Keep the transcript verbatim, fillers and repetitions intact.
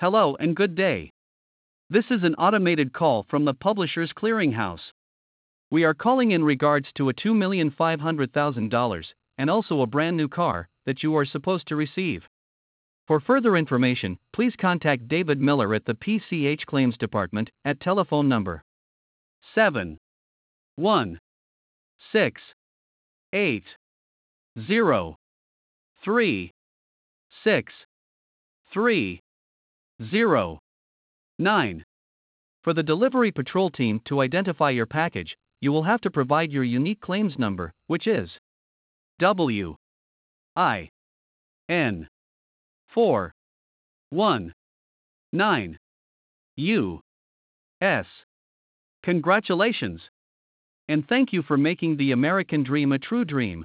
Hello and good day. This is an automated call from the Publishers Clearinghouse. We are calling in regards to a two million five hundred thousand dollars and also a brand new car that you are supposed to receive. For further information, please contact David Miller at the P C H Claims Department at telephone number seven one six eight zero three six three zero nine. For the delivery patrol team to identify your package, you will have to provide your unique claims number, which is W I N four one nine U S. Congratulations! And thank you for making the American dream a true dream.